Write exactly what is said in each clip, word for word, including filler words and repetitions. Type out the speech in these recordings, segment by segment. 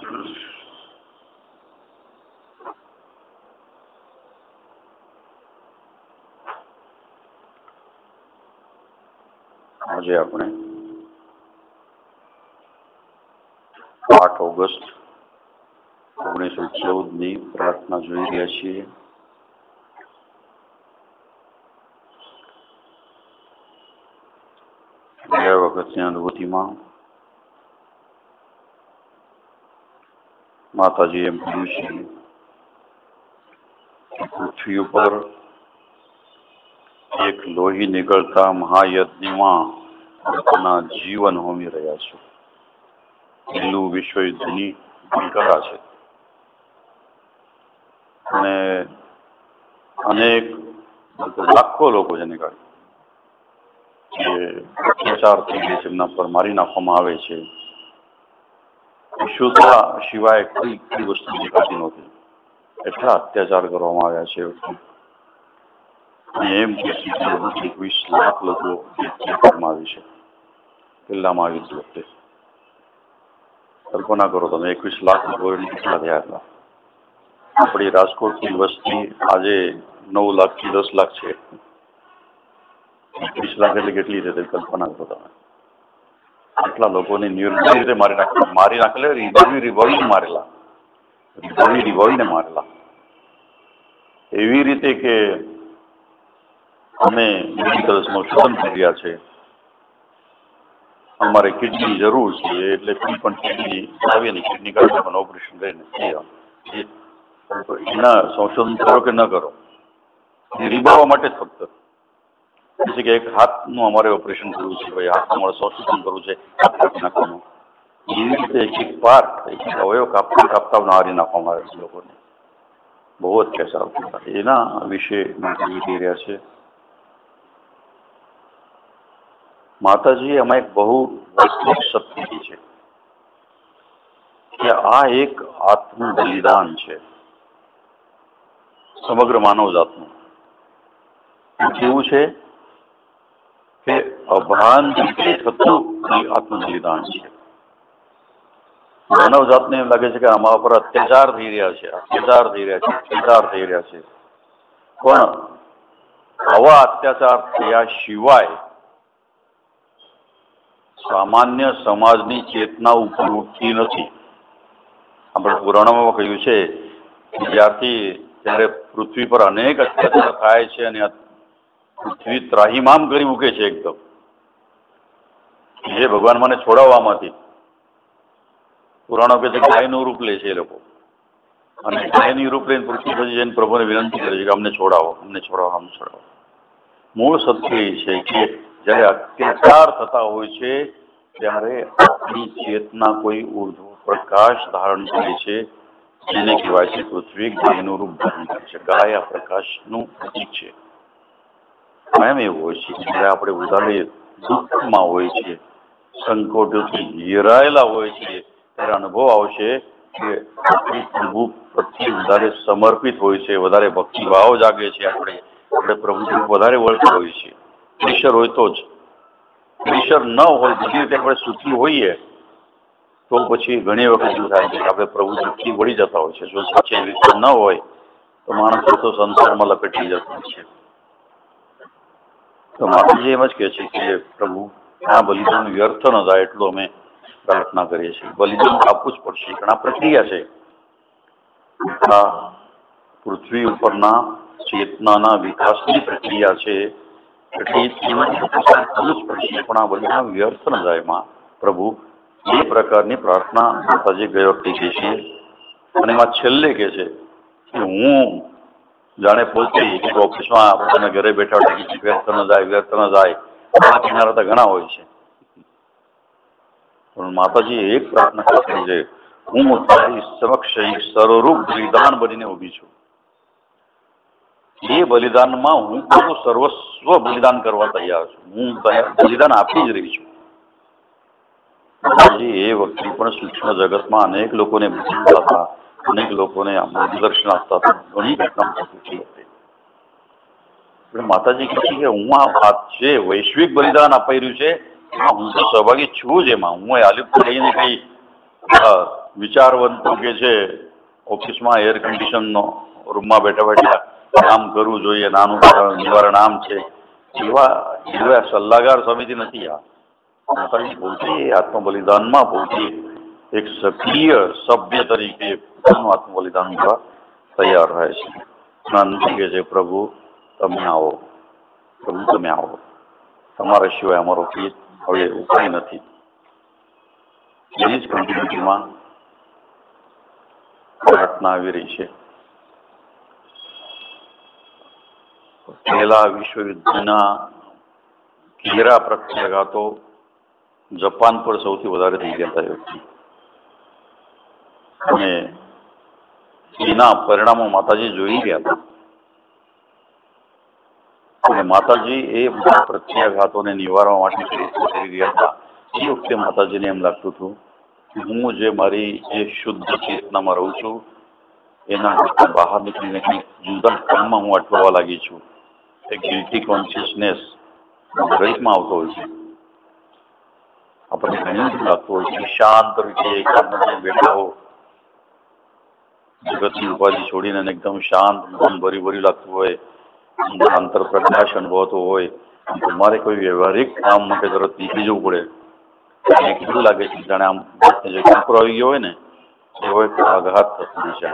આજે આપણે આઠ ઓગસ્ટ ઓગણીસો ચૌદ ની પ્રાર્થના જોઈ રહ્યા છીએ. ગયા વખતની અનુભૂતિમાં માતાજી એમ કહ્યું છે પૃથ્વી ઉપર એક લોહી નીકળતા મહાયજ્ઞમાં પોતાના જીવન હોમી રહ્યા છે. પહેલું વિશ્વયુદ્ધની ભૂમિકા છે અને અનેક લાખો લોકો જેને કાઢે જે અત્યાચાર થઈ ગઈ છે એમના પર મારી નાખવામાં આવે છે. શુદ્ધતા સિવાય કોઈ કઈ વસ્તુ દેખાતી નહોતી. એટલા અત્યાચાર કરવામાં આવ્યા છે. એમ કે એકવીસ લાખ લોકો આવી છે પેલા મહાયુદ્ધ વખતે. કલ્પના કરો તમે, એકવીસ લાખ લોકો કેટલા થયા હતા? આપણી રાજકોટની વસ્તી આજે નવ લાખ થી દસ લાખ છે. એકવીસ લાખ એટલે કેટલી છે કલ્પના કરો તમે. આટલા લોકોને નિર્દય રીતે મારી નાખેલા મારી નાખેલા રીબાવી રીબાવીને મારેલા રીબાવી રીબાવીને મારેલા એવી રીતે કે અમે મેડિકલ સંશોધન કરી રહ્યા છે. અમારે કિડની જરૂર છે એટલે કોઈ પણ કિડની આવીએ ને કિડની કાઢી પણ ઓપરેશન કરીને એના સંશોધન કરો કે ન કરો, રીબાવવા માટે જ ફક્ત. પછી કે એક હાથનું અમારે ઓપરેશન કરવું છે, ભાઈ હાથનું અમારે સંશોધન કરવું છે, હાથ કાપી નાખવાનું. એવી રીતે એક એક પાર્ટ એક એક અવયવ કાપતા કાપતા મારી નાખવામાં આવે છે લોકોને. બહુ અત્યાચાર કરતા એના વિશે કહી રહ્યા છે. માતાજી એમાં એક બહુ વાસ્તવિક સત્ય છે કે આ એક આત્મ બલિદાન છે સમગ્ર માનવ જાતનું. કેવું છે કે અભાન થતું આત્મ બલિદાન છે. માનવ જાતને એમ લાગે છે કે આમાં પર અત્યાચાર થઈ રહ્યા છે અત્યાચાર થઈ રહ્યા છે અત્યાચાર થઈ રહ્યા છે પણ આવા અત્યાચાર થયા સિવાય સામાન્ય સમાજની ચેતના ઉપર ઉઠતી નથી. આપણે પુરાણોમાં કહ્યું છે જ્યારથી ત્યારે પૃથ્વી પર અનેક અત્યાચાર થાય છે અને પૃથ્વી ત્રાહિમામ કરી મૂકે છે એકદમ. જે ભગવાન મને છોડાવવામાંથી પુરાણો કહે છે ગાયનું રૂપ લે છે એ લોકો અને ગાયની રૂપ લઈને પૃથ્વી પછી જઈને પ્રભુને વિનંતી કરે છે કે અમને છોડાવો અમને છોડાવો અમને છોડાવો. મૂળ સત્ય એ છે કે જયારે અત્યાચાર થતા હોય છે ત્યારે આપણી ચેતના કોઈ ઉર્ધ્વ પ્રકાશ ધારણ કરે છે જેને કહેવાય છે પૃથ્વી ગાયનું રૂપ ધારણ કરે છે. ગાય આ પ્રકાશનું પ્રતીક છે. એમ એવું હોય છે જયારે આપણે વધારે દુઃખમાં હોય છે, સંકોટોથી ઘેરાયેલા હોય છે ત્યારે અનુભવ આવશે કે પ્રભુ પ્રત્યે વધારે સમર્પિત હોય છે, વધારે ભક્તિભાવ જાગે છે. આપણે આપણે પ્રભુ વધારે વળતા હોય છે. પ્રેશર હોય તો જ. પ્રેશર ન હોય બધી રીતે આપણે સુખી હોઈએ તો પછી ઘણી વખત શું થાય છે કે આપણે પ્રભુ સુખી વળી જતા હોય છે. જો સાચી રીતે ન હોય તો માણસ તો સંસારમાં લપેટી જતો હોય છે. તો માતાજી એમ જ કહે છે કે પ્રભુ આ બલિદાન વ્યર્થ ન જાય એટલું અમે પ્રાર્થના કરીએ છીએ. બલિદાન આપવું જ પડશે કારણ આ પ્રક્રિયા છે. આ પૃથ્વી ઉપરના ચેતનાના વિકાસની પ્રક્રિયા છે એટલે થવું જ પડશે પણ આ બલિદાન વ્યર્થ ન જાય માં પ્રભુ. એ પ્રકારની પ્રાર્થના માતાજી ગઈ વખતે કહે છે અને એમાં છેલ્લે કહે છે કે હું જાણે પોતે ઓફિસમાં પોતાના ઘરે બેઠા વ્યર્થ ન જાય વ્યર્થ ન જાય આ કિનારા તો ઘણા હોય છે પણ માતાજી એક પ્રાર્થના કરી છે હું તારી સમક્ષ એક સર્વરૂપ બલિદાન બનીને ઉભી છું. એ બલિદાનમાં હું પોતું સર્વસ્વ બલિદાન કરવા તૈયાર છું. હું બલિદાન આપી જ રહી છું. માતાજી એ વખતે પણ સૂક્ષ્મ જગતમાં અનેક લોકોને બચાવતા હતા, અનેક લોકોને માર્ગદર્શન આપતા હતા. ઘણી ઘટના થતી હતી. માતાજી કહે છે કે હું આ જે વૈશ્વિક બલિદાન અપાઈ રહ્યું છે એમાં હું તો સહભાગી છું જ. એમાં હું આલિપ્ત લઈને કઈ વિચારવંતો કે છે ઓફિસમાં એર કન્ડિશનનો રૂમમાં બેઠા બેઠા કામ કરવું જોઈએ, નાનું નિવારણ આમ છે, એવા એવા સલ્લાગાર સમિતિ નથી. આ માતાજી પોતે આત્મબલિદાનમાં પોતે એક સક્રિય સભ્ય તરીકે પોતાનું આત્મબલિદાન કરવા તૈયાર રહે છે. નથી કે છે પ્રભુ તમે આવો, પ્રભુ તમે આવો, તમારા સિવાય અમારો હવે ઉપાય નથી. એની જ કન્ટિન્યુટીમાં પ્રાર્થના આવી રહી છે. પહેલા વિશ્વયુદ્ધના ઘેરા પ્રત્યાઘાતો જપાન પર સૌથી વધારે થઈ ગયા હતા અને એના પરિણામો માતાજી જોઈ ગયા હતા. અને માતાજી એ બધા પ્રત્યાઘાતોને નિવારવા માટે પ્રયત્ન કરી રહ્યા હતા. એ વખતે માતાજીને એમ લાગતું હતું હું જે મારી જે શુદ્ધ ચેતનામાં રહું છું એના બહાર નીકળીને કંઈક જુદા કામમાં હું અટવાવા લાગી છું. એક ગિલ્ટી કોન્શિયસનેસ દરેકમાં આવતો હોય છે. આપણને ઘણી લાગતું હોય છે શાંત રીતે એકાંતમાં બેઠા હો, જગતની ઉપાધિ છોડીને એકદમ શાંત મન ભરી ભરી લાગતું હોય, અંતર પ્રકાશ અનુભવતો હોય, તમારે કોઈ વ્યવહારિક કામ માટે તરત નીકળી જવું પડે. કેવું લાગે છે જાણે આમ જે કાંકરો આવી ગયો હોય ને એવો એક આઘાત થતો છે.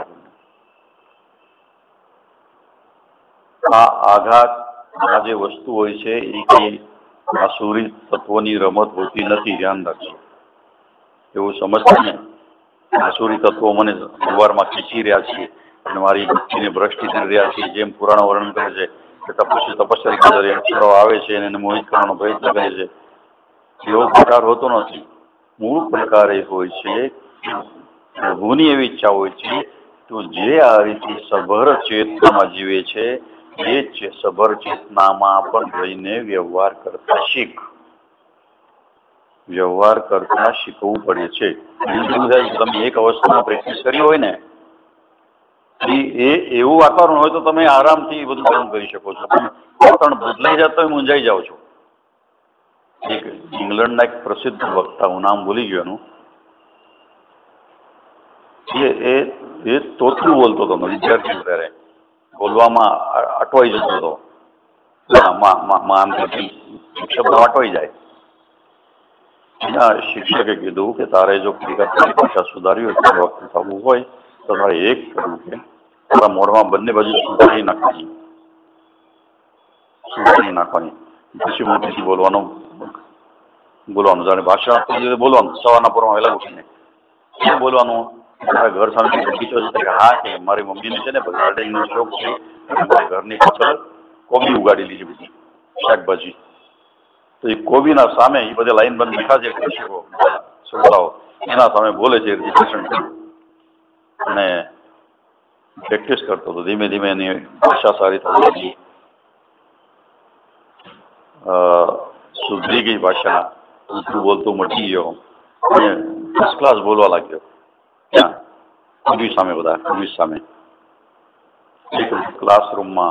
આ આઘાત આ જે વસ્તુ હોય છે એ કઈ આસુરી તત્વોની રમત હોતી નથી. ધ્યાન રાખજો, એવું સમજતા ને આસુરી તત્વો મને સવારમાં ખીચી રહ્યા છે અને મારી બુદ્ધિને ભ્રષ્ટ કરી રહ્યા છે. જેમ પુરાણો વર્ણન કરે છે કે તપસ્વી તપસ્યા કરે અક્ષરો આવે છે અને એને મોહિત કરવાનો પ્રયત્ન કરે છે, એવો પ્રકાર હોતો નથી. મૂળ પ્રકાર એ હોય છે પ્રભુની એવી ઈચ્છા હોય છે તો જે આ રીતે સભર ચેતનામાં જીવે છે એ જ સભર ચેતનામાં પણ રહીને વ્યવહાર કરતા શીખ વ્યવહાર કરતા શીખવું પડે છે. તમે એક અવસ્થામાં પ્રેક્ટિસ કરી હોય ને એ એવું વાતાવરણ હોય તો તમે આરામથી બધું કામ કરી શકો છો. વાતાવરણ બદલાઈ જતા હોય મૂંઝાઈ જાઓ છો. એક ઇંગ્લેન્ડના એક પ્રસિદ્ધ વક્તા, હું નામ ભૂલી ગયો એનું, એ એ તોતરું બોલતો હતો વિદ્યાર્થી ત્યારે, બોલવામાં અટવાઈ જતો હતો. શબ્દ અટવાઈ જાય. એના શિક્ષકે કીધું કે તારે જો ભાષા સુધારી હોય વખતે થવું હોય તો તારે એક કરવું કે તારા મોઢમાં બંને બાજુ સુધારી નાખવાની સુધારી નાખવાની પછી મોટેથી બોલવાનું બોલવાનું જાણે ભાષા બોલવાનું. સવારના પૂરમાં વહેલા ઉઠીને શું બોલવાનું? મારા ઘર સામે બગીચો છે કે હા કે મારી મમ્મીને છે ને ગાર્ડનિંગનો શોખ છે, મારા ઘરની પાછળ કોબી ઉગાડી લીધી બધી શાકભાજી. તો એ કોબીના સામે એ બધા લાઈન બંધ બેઠા છે કૃષકો છોકરાઓ, એના સામે બોલે છે અને પ્રેક્ટિસ કરતો હતો. ધીમે ધીમે એની ભાષા સારી થતી હતી, સુધરી ગઈ ભાષા, ઉલટું બોલતું મટી ગયો અને ફર્સ્ટ ક્લાસ બોલવા લાગ્યો. ક્યાં? કોબી સામે, બધા કોબી સામે. એક ક્લાસરૂમમાં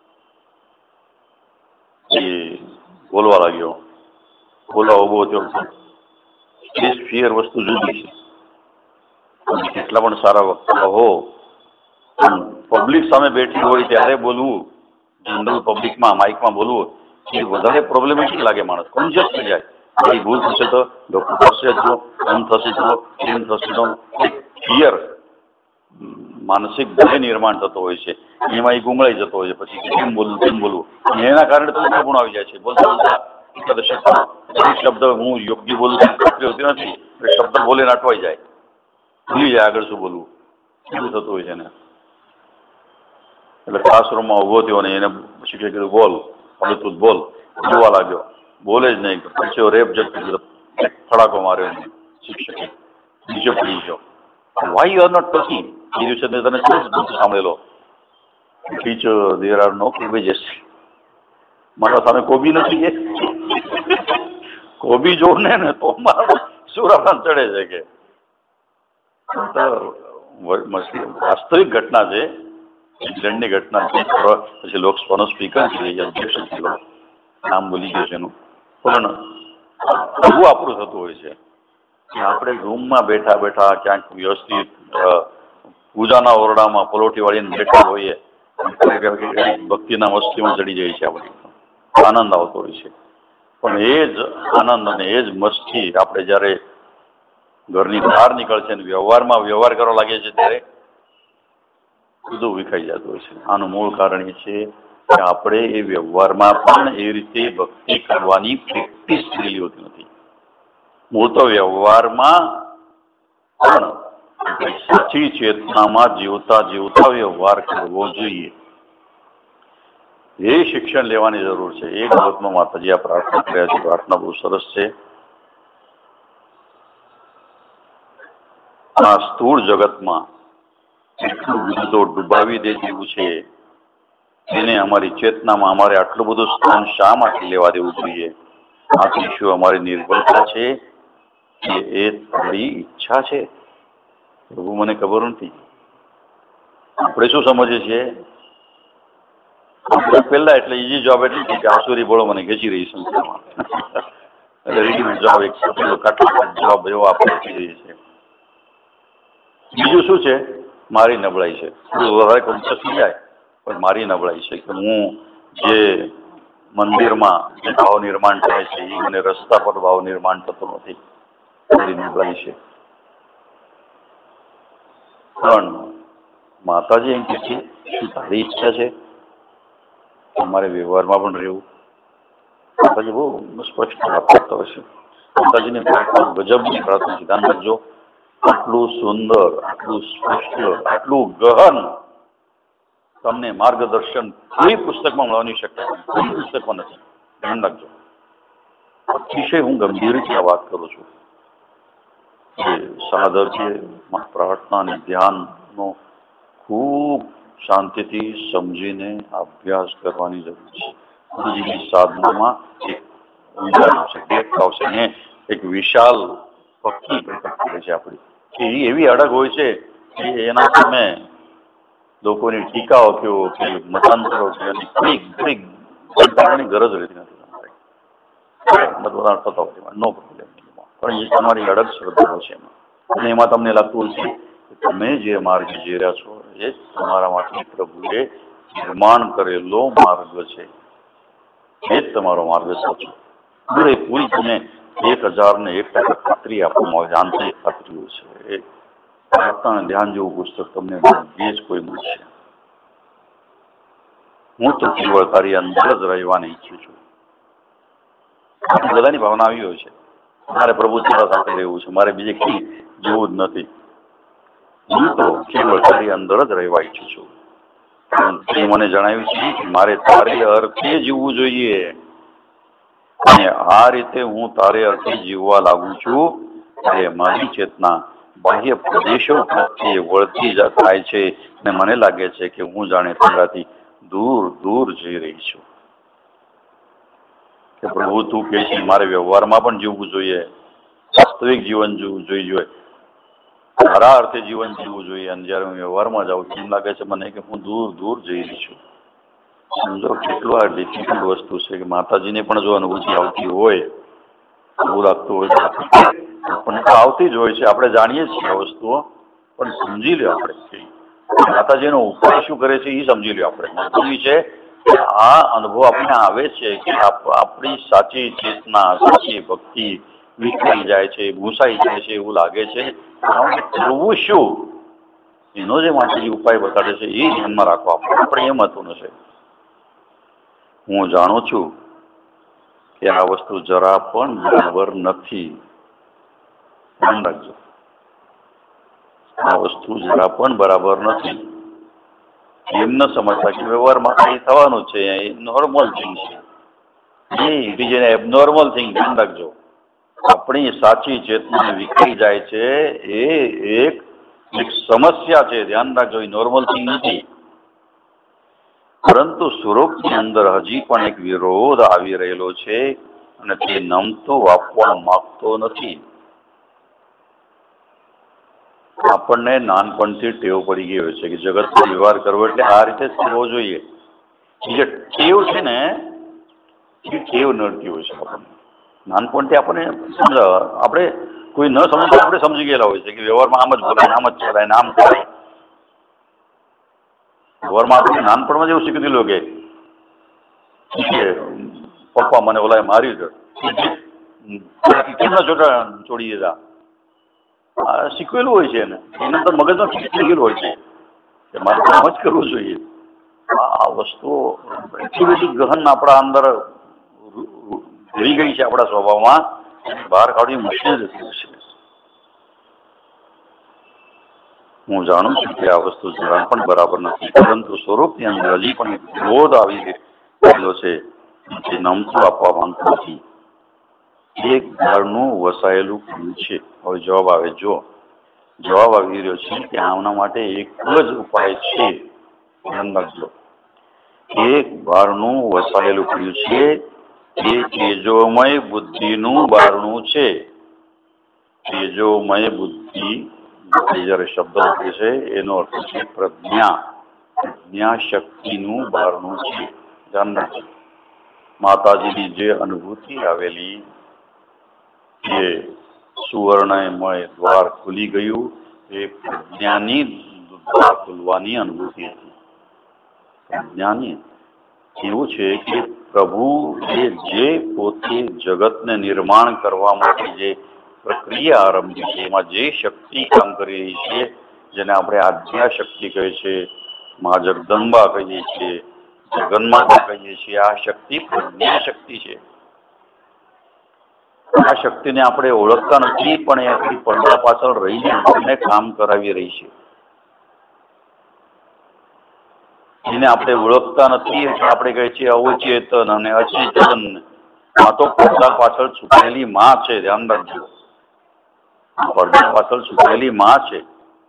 એ બોલવા લાગ્યો, બોલવા ઉભો થયો. સ્ટેજ ફિયર વસ્તુ જુદી છે. કેટલા પણ સારા વક્તા હો, પબ્લિક સામે બેઠી હોય ત્યારે બોલવું, જનરલ પબ્લિકમાં માઇકમાં બોલવું એ વધારે પ્રોબ્લેમેટિક લાગે. માણસ કોન્શિયસ થઈ જાય, મારી ભૂલ થશે તો ડોક્ટર થશે તો આમ થશે તો એમ થશે તો ફિયર માનસિક ભય નિર્માણ થતો હોય છે. એમાં એ ગુંગળાઈ જતો હોય છે. પછી કેમ બોલવું કેમ બોલવું એના કારણે તો ગુણ આવી જાય છે. બોલતા બોલતા શબ્દ હું યોગ્ય બોલું હોતી નથી, શબ્દ બોલીને અટવાઈ જાય, ભૂલી જાય આગળ શું બોલવું, એવું થતું હોય છે ને. એટલે ક્લાસરૂમમાં ઉભો થયો ને એને શિક્ષકે કીધું બોલ, હવે તું બોલ. જોવા લાગ્યો, બોલે જ નહીં. પછી રેપ જતો ફડાકો માર્યો એને શિક્ષકે, નીચે પડી ગયો. Why you are not talking? એ દિવસે તને શું સાંભળેલો? ટીચર દેર આર નો કેબેજીસ. મારા સામે કોબી નથી કે કોબી જો ને ને તો મારા સુરાપાન ચડે છે કે વાસ્તવિક ઘટના છે, ઇંગ્લેન્ડની ઘટના છે. પછી લોકસભાનો સ્પીકર છે, અધ્યક્ષ નામ ભૂલી ગયો છે એનું, પણ એવું આપણું થતું હોય છે. કે આપણે રૂમમાં બેઠા બેઠા ક્યાંક વ્યવસ્થિત પૂજાના ઓરડામાં પલોઠી વાળીને બેઠા હોઈએ, ભક્તિના મસ્તીમાં ચડી જાય છે, આપણે આનંદ આવતો હોય છે. પણ એ જ આનંદ અને એ જ મસ્તી આપણે જ્યારે ઘરની બહાર નીકળશે અને વ્યવહારમાં વ્યવહાર કરવા લાગે છે ત્યારે બધું વિખાઈ જતું હોય છે. આનું મૂળ કારણ એ છે કે આપણે એ વ્યવહારમાં પણ એ રીતે ભક્તિ કરવાની પ્રેક્ટિસ થયેલી હોતી નથી. મૂળ તો વ્યવહારમાં પણ સાચી ચેતનામાં જીવતા જીવતા વ્યવહાર કરવો જોઈએ. એ શિક્ષણ લેવાની જરૂર છે. એક બાબતમાં માતાજી આ પ્રાર્થના કર્યા છે. પ્રાર્થના બહુ સરસ છે. આ સ્થૂળ જગતમાં એટલું બધું તો ડૂબાવી દે જેવું છે, એને અમારી ચેતનામાં અમારે આટલું બધું સ્થાન શા માટે લેવા દેવું જોઈએ? આથી શું અમારી નિર્બળતા છે કે એ તારી ઈચ્છા છે? એવું મને ખબર નથી. આપણે શું સમજીએ છીએ? પહેલા એટલે ઈજી જવાબ એટલી કે આસુરી બોલો મને ખેંચી રહી સંસ્થામાં, એટલે રીડિંગ જવાબ એક કાટલા જવાબ એવો આપણે ખેંચી રહીએ છીએ. બીજું શું છે? મારી નબળાઈ છે. વધારે કોન્શિયસ થઈ જાય પણ મારી નબળાઈ છે કે હું જે મંદિરમાં જે ભાવ નિર્માણ થાય છે એ મને રસ્તા પર ભાવ નિર્માણ થતું નથી. મારી નબળાઈ છે. પણ માતાજી એમ કહે છે શું તારી ઈચ્છા છે અમારે વ્યવહારમાં પણ રહેવું? માતાજી બહુ સ્પષ્ટ વાત કરતા હોય છે. માતાજીની પ્રાર્થના ગજબની પ્રાર્થના છે. ધ્યાન રાખજો, આટલું સુંદર, આટલું સ્પષ્ટ, આટલું ગહન તમને માર્ગદર્શન કોઈ પુસ્તકમાં મળવાની શક્યતા કોઈ પુસ્તકમાં નથી. ધ્યાન રાખજો. અતિશય હું ગંભીરથી આ વાત કરું છું. સાધર્થ્ય પ્રાર્થના અને ધ્યાનનો ખૂબ શાંતિથી સમજીને અભ્યાસ કરવાની જરૂર છે. ગુરુજીની સાધનામાં એક ઊંડાણ આવશે, ડેપ્થ આવશે ને એક વિશાલ ભક્તિ પ્રકટ કરે છે આપણી. કે એ એવી અડગ હોય છે કે એના સામે લોકોની ટીકાઓ કયો કે મતાંતરો છે અને કોઈ કોઈ કંટાળવાની ગરજ રહેતી નથી. તમારે થતા હોય નો પ્રોબ્લેમ. પણ એ તમારી અડગ શ્રદ્ધાઓ છે એમાં. અને એમાં તમને લાગતું હોય છે કે તમે જે માર્ગ જઈ રહ્યા છો એ તમારા માટે પ્રભુએ નિર્માણ કરેલો માર્ગ છે. એ જ તમારો માર્ગ સાચો. પૂરેપૂરી તમે એક હજાર ને એક ટકા ખાતરી આપવામાં આવે, આંતરિક ખાતરીઓ છે. એ પ્રાર્થના ધ્યાન જેવું પુસ્તક તમને ભાગ્યે જ કોઈ મળશે. હું તો કેવળ તારી અંદર જ રહેવાની ઈચ્છું છું. બધાની ભાવના આવી હોય છે મારે પ્રભુ તમારા સાથે રહેવું છે, મારે બીજે કઈ જેવું જ નથી. હું તો કેવળ તારી અંદર જ રહેવા ઈચ્છું છું. તે મને જણાવ્યું છે કે મારે તારે અર્થે જીવવું જોઈએ અને આ રીતે હું તારે અર્થે જીવવા લાગુ છું ત્યારે મારી ચેતના બાહ્ય પ્રદેશો પ્રત્યે વળતી થાય છે અને મને લાગે છે કે હું જાણે તારાથી દૂર દૂર જઈ રહી છું. કે પ્રભુ તું કહે છે મારે વ્યવહારમાં પણ જીવવું જોઈએ, વાસ્તવિક જીવન જીવવું જોઈએ, સારા અર્થે જીવન જીવવું જોઈએ. અને જયારે હું વ્યવહારમાં જાઉં છું એમ લાગે છે મને કે હું દૂર દૂર જઈ રહી છું. સમજો કેટલું આ ડિફિકલ્ટ વસ્તુ છે કે માતાજીને પણ જો અનુભૂતિ આવતી હોય એવું લાગતું હોય પણ આવતી જ હોય છે. આપણે જાણીએ છીએ આ વસ્તુઓ પણ સમજી લો આપણે માતાજીનો ઉપાય શું કરે છે એ સમજી લો આપણે. મહત્વની છે આ અનુભવ આપણને આવે છે કે આપણી સાચી ચેતના સાચી ભક્તિ વિખરી જાય છે, ભૂસાઈ જાય છે એવું લાગે છે. કરવું શું એનો જે માતાજી ઉપાય બતાડે છે એ ધ્યાનમાં રાખવા આપણે આપણે એ મહત્વનું છે. હું જાણું છું કે આ વસ્તુ જરા પણ બરાબર નથી. ધ્યાન રાખજો, આ વસ્તુ જરા પણ બરાબર નથી. એમ ન સમજતા કે વ્યવહારમાં એ થવાનું છે, એ નોર્મલ થિંગ છે. It is an abnormal thing. ધ્યાન રાખજો, આપણી સાચી ચેતના વિખરી જાય છે એ એક એક સમસ્યા છે. ધ્યાન રાખજો, એ નોર્મલ થિંગ નથી. પરંતુ સ્વરૂપની અંદર હજી પણ એક વિરોધ આવી રહેલો છે અને તે નમતો આપવા માંગતો નથી. આપણને નાનપણથી ટેવ પડી ગઈ હોય છે કે જગતનો વ્યવહાર કરવો એટલે આ રીતે કરવો જોઈએ. જે ટેવ છે ને એ ટેવ નડતી હોય છે આપણને નાનપણથી. આપણને સમજાવ આપણે કોઈ ન સમજતા આપણે સમજી ગયેલા હોય છે કે વ્યવહારમાં આમ જ બોલાય, આમ જ ચલાય, આમ કરાય. વ્યવહારમાં આપણે નાનપણમાં જેવું શીખી દીધું કે પપ્પા મને ઓલાએ માર્યું છે કેમ ના છોટા છોડી દીધા, આ શીખવેલું હોય છે એને, એના તો મગજમાં શીખેલું હોય છે કે મારે કામ જ કરવું જોઈએ. આ વસ્તુઓ એટલી બધી ગહન આપણા અંદર રહી ગઈ છે આપણા સ્વભાવમાં, બહાર કાઢવી મુશ્કેલ થયું છે. હું જાણું છું કે આ વસ્તુ જરા પણ બરાબર નથી, પરંતુ સ્વરૂપની અંદર હજી પણ વિરોધ આવી ગયેલો છે જે નમતું આપવા માંગતું નથી. એક ઘરનું વસાયેલું કર્યું છે. હવે જવાબ આવે, જો જવાબ આવી રહ્યો છે કે આમના માટે એક જ ઉપાય છે. ધ્યાન રાખજો, એક બારણું વસાયેલું કર્યું છે, એ તેજોમય બુદ્ધિનું બારણું છે. તેજોમય બુદ્ધિ જયારે શબ્દ લખે છે એનો અર્થ છે પ્રજ્ઞા, પ્રજ્ઞા શક્તિનું બારણું છે. ધ્યાન રાખજો, માતાજીની જે અનુભૂતિ આવેલી એ સુવર્ણમય દ્વાર ખુલી ગયું, એ પ્રજ્ઞાની દ્વાર ખુલવાની અનુભૂતિ હતી. પ્રજ્ઞાની એવું છે કે પ્રભુ એ જે પોતે જગતને નિર્માણ કરવા માટે જે પ્રક્રિયા આરંભી છે, એમાં જે શક્તિ કામ કરી રહી છે, જેને આપણે આદ્યા શક્તિ કહે છે, મા જગદંબા કહીએ છીએ, જગન્માતા કહીએ છીએ, આ શક્તિ પ્રજ્ઞા શક્તિ છે. આ શક્તિને આપણે ઓળખતા નથી, પણ એ આપણી પડદા પાછળ રહીને આપણને કામ કરાવી રહી છે. એને આપણે ઓળખતા નથી એટલે આપણે કહીએ છીએ અવચેતન અને અચેતન. આ તો પડદા પાછળ છુપાયેલી માં છે. ધ્યાન રાખજો, પડદા પાછળ છુપાયેલી માં છે.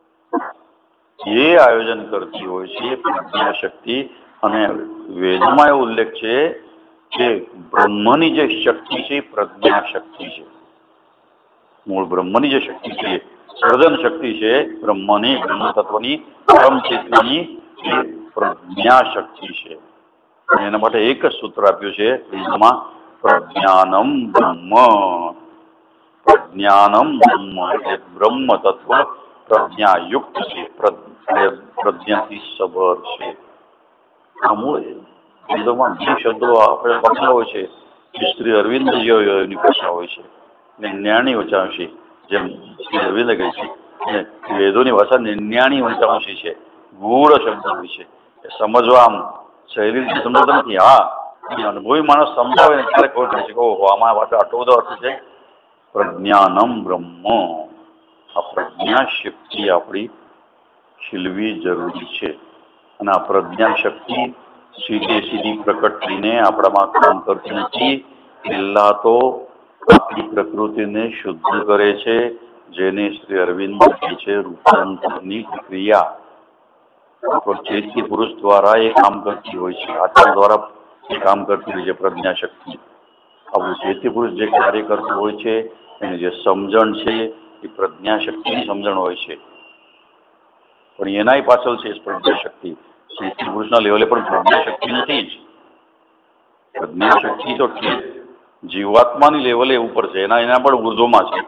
એ આયોજન કરતી હોય છે પ્રજ્ઞા શક્તિ. અને વેદમાં એવો ઉલ્લેખ છે કે બ્રહ્મની જે શક્તિ છે એ પ્રજ્ઞા શક્તિ છે. મૂળ બ્રહ્મની જે શક્તિ છે, સર્જન શક્તિ છે બ્રહ્મની, બ્રહ્મ તત્વની, પરમ ચેતનાની, એ પ્રજ્ઞા શક્તિ છે. એના માટે એક જ સૂત્ર આપ્યું છે વેદમાં, પ્રજ્ઞાનમ બ્રહ્મ. પ્રજ્ઞાનમ બ્રહ્મ એટલે બ્રહ્મ તત્વ પ્રજ્ઞાયુક્ત છે, પ્રજ્ઞાથી સબર છે. આ મૂળ વેદોમાં જે શબ્દો આપણે ભાષા હોય છે, શ્રી અરવિંદજીઓની ભાષા હોય છે, ને જ્ઞાની વંચાંશી, જેમ શ્રી અરવિંદ કહે છે વેદોની ભાષા નિર્ણ્યાણી વંચાંશી છે, ગૂઢ શબ્દ હોય છે. એ સમજવા આમ શૈલી સમજતા નથી. હા, અનુભવી માણસ સમજાવે ને ત્યારે ખબર પડે છે કે ઓહો આમાં પાછળ આટલો બધો અર્થ છે. પ્રજ્ઞાનમ બ્રહ્મ. આ પ્રજ્ઞા શક્તિ આપણી ખીલવી જરૂરી છે. અને આ પ્રજ્ઞા શક્તિ સીધે સીધી પ્રકટ થઈને આપણામાં કામ કરતી નથી. પહેલા તો આપણી પ્રકૃતિને શુદ્ધ કરે છે, જેને શ્રી અરવિંદ કહે છે રૂપાંતરની ક્રિયા. ચૈત્ય પુરુષ દ્વારા એ કામ કરતી હોય છે, આત્મા દ્વારા એ કામ કરતી હોય છે પ્રજ્ઞા શક્તિ. આપણું ચૈત્ય પુરુષ જે કાર્ય કરતું હોય છે એની જે સમજણ છે એ પ્રજ્ઞા શક્તિની સમજણ હોય છે. પણ એનાય પાછળ છે પ્રજ્ઞા શક્તિ. ચૈત્ય પુરુષના લેવલે પણ પ્રજ્ઞા શક્તિ નથી જ. પ્રજ્ઞા શક્તિ તો જીવાત્માની લેવલે ઉપર છે, એના એના પણ ઉર્ધ્વમાં છે.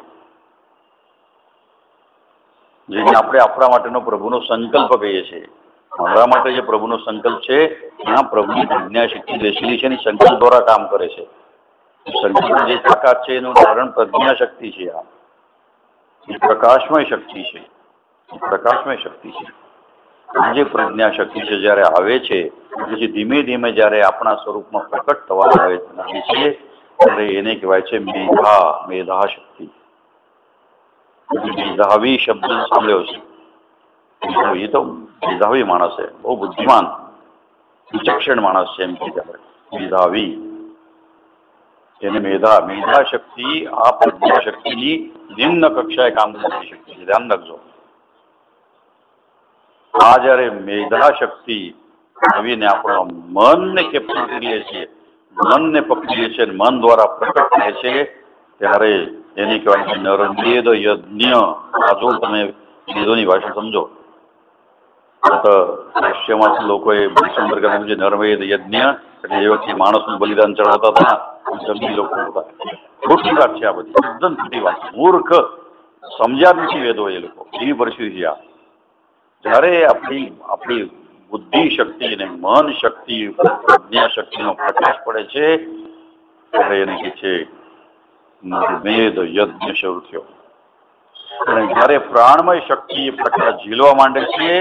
જેને આપણે આપણા માટેનો પ્રભુનો સંકલ્પ કહીએ છીએ. મારા માટે જે પ્રભુનો સંકલ્પ છે ત્યાં પ્રભુની પ્રજ્ઞા શક્તિ બેસેલી છે, એની સંકલ્પ દ્વારા કામ કરે છે. સંકલ્પ જે તાકાત છે એનું કારણ પ્રજ્ઞા શક્તિ છે. આ એ પ્રકાશમય શક્તિ છે, પ્રકાશમય શક્તિ છે. આ જે પ્રજ્ઞા શક્તિ છે જયારે આવે છે પછી ધીમે ધીમે જયારે આપણા સ્વરૂપમાં પ્રકટ થવા આવે છે ત્યારે એને કહેવાય છે મેધા, મેધા શક્તિ. મેધાવી શબ્દ સાંભળ્યો છે. એ તો મેધાવી માણસ છે, બહુ બુદ્ધિમાન વિચક્ષણ માણસ છે એમ કે મેધાવી. એને મેધા, મેધા શક્તિ આ પ્રજ્ઞા શક્તિની નિમ્ન કક્ષાએ કામ કરતી શક્તિ છે. ધ્યાન રાખજો, આ જયારે મેધા શક્તિ આવીને આપણા મનને કેપ્ચર કરી લે છે, મનને પકડી લે છે, મન દ્વારા પ્રકટ થાય છે, ત્યારે એની કહેવાય છે નરવેદ યજ્ઞ. આ જો તમે વેદોની ભાષા સમજો તો રાષ્ટ્રીયમાં લોકોએ ભૂષણ કર્યું છે નરવેદ યજ્ઞ એટલે એ વખતે માણસનું બલિદાન ચડાવતા હતા જંગલી લોકો હતા. ખોટી વાત છે આ બધી, એકદમ ખોટી વાત. મૂર્ખ સમજ્યા જ નથી વેદો એ લોકો. એવી પરિસ્થિતિ આ. જ્યારે આપણી આપણી બુદ્ધિ શક્તિ અને મન શક્તિ પ્રજ્ઞા શક્તિનો પ્રકાશ પડે છે ત્યારે એને કહે છે નરમેદ યજ્ઞ શરૂ થયો. અને જયારે પ્રાણમય શક્તિ એ પ્રકાશ ઝીલવા માંડે છે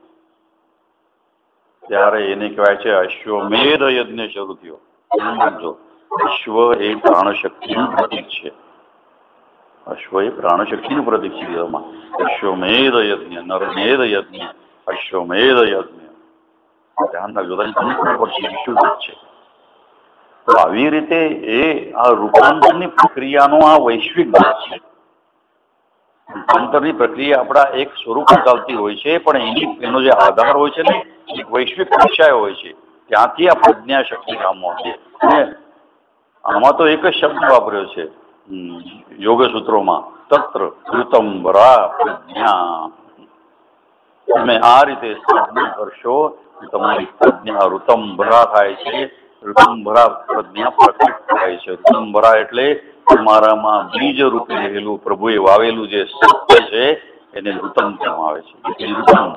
ત્યારે એને કહેવાય છે અશ્વમેધ યજ્ઞ શરૂ થયો. સમજો, અશ્વ એ પ્રાણશક્તિનું પ્રતીક છે. અશ્વ એ પ્રાણશક્તિનું પ્રતીક છે. અશ્વમેધ યજ્ઞ, નરમેધ યજ્ઞ, અશ્વમેધ યજ્ઞ. ધ્યાન રાખજો, તમને ખબર પડશે વિશુદ્ધ છે. તો આવી રીતે એ આ રૂપાંતરની પ્રક્રિયાનો આ વૈશ્વિક ભાગ છે. રૂપાંતરની પ્રક્રિયા આપણા એક સ્વરૂપમાં ચાલતી હોય છે, પણ એની એનો જે આધાર હોય છે ને એક વૈશ્વિક કક્ષાએ હોય છે. ત્યાંથી આ પ્રજ્ઞા શક્તિ કામમાં છે. આમાં તો એક જ શબ્દ વાપર્યો છે યોગ સૂત્રોમાં, તત્ર ઋતંબરા પ્રજ્ઞા. તમે આ રીતે સાધના કરશો તમારી પ્રજ્ઞા ઋતંબરા થાય છે. ઋતંબરા પ્રજ્ઞા પ્રકટ થાય છે. ઋતંબરા એટલે તમારામાં બીજ રૂપે રહેલું પ્રભુએ વાવેલું જે સત્ય છે એને ઋતમ કહેવામાં આવે છે. ઋતમ